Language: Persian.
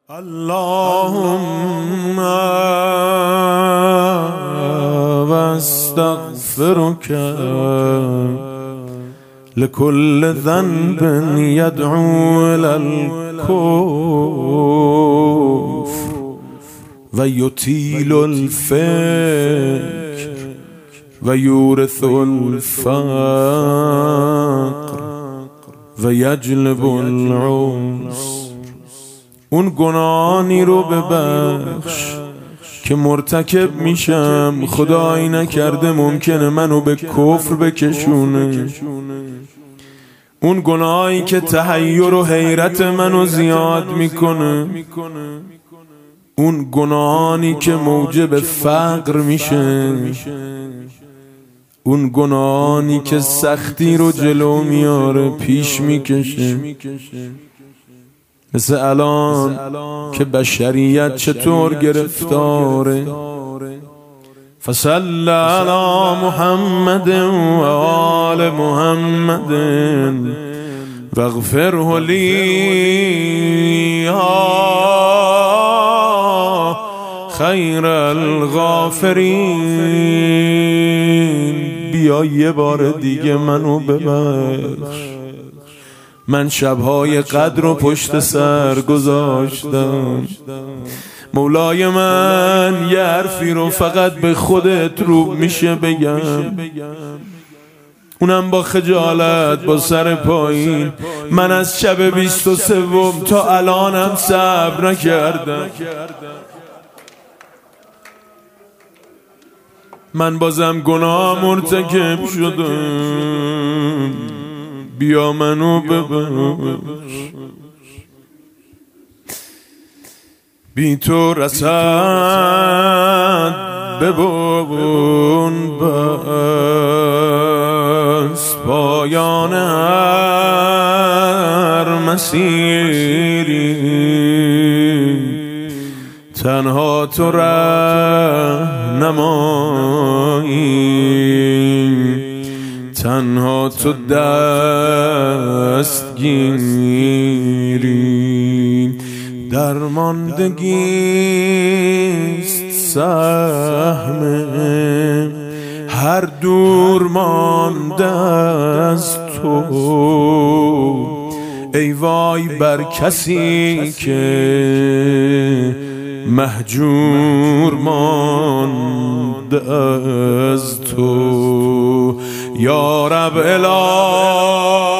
اللهم واستغفرك لكل ذنب يدعو إلى الكفر ويطيل الفكر ويورث الفقر ويجلب العسر. اون گناهانی رو ببخش که مرتکب میشم، خدایی نکرده ممکنه منو به کفر بکشونه. اون گناهی که تحیر و حیرت منو زیاد میکنه، اون گناهانی که موجب فقر میشه، اون گناهانی که سختی رو جلو میاره، پیش میکشه. مثل الان که بشریت چطور گرفتاره. فصل علی محمد و آل محمد واغفره لی خیر الغافرین. بیا یه بار دیگه منو ببخش، من شبهای قدر رو پشت سر گذاشتم. مولای من یه حرفی رو فقط به خودت رو میشه بگم، اونم با خجالت، با سر پایین. من از شب 23 تا الانم صبر نکردم. من بازم گناه مرتکب شدم، بیا منو ببخش. بی تو رسد ببون بس پایان هر مسیری، تنها تو رهنمایی، تنها تو دستگیری. درماندگیست سهم هر دور مانده از تو. ای وای بر کسی که مهجور مانده از تو. یا رب الهی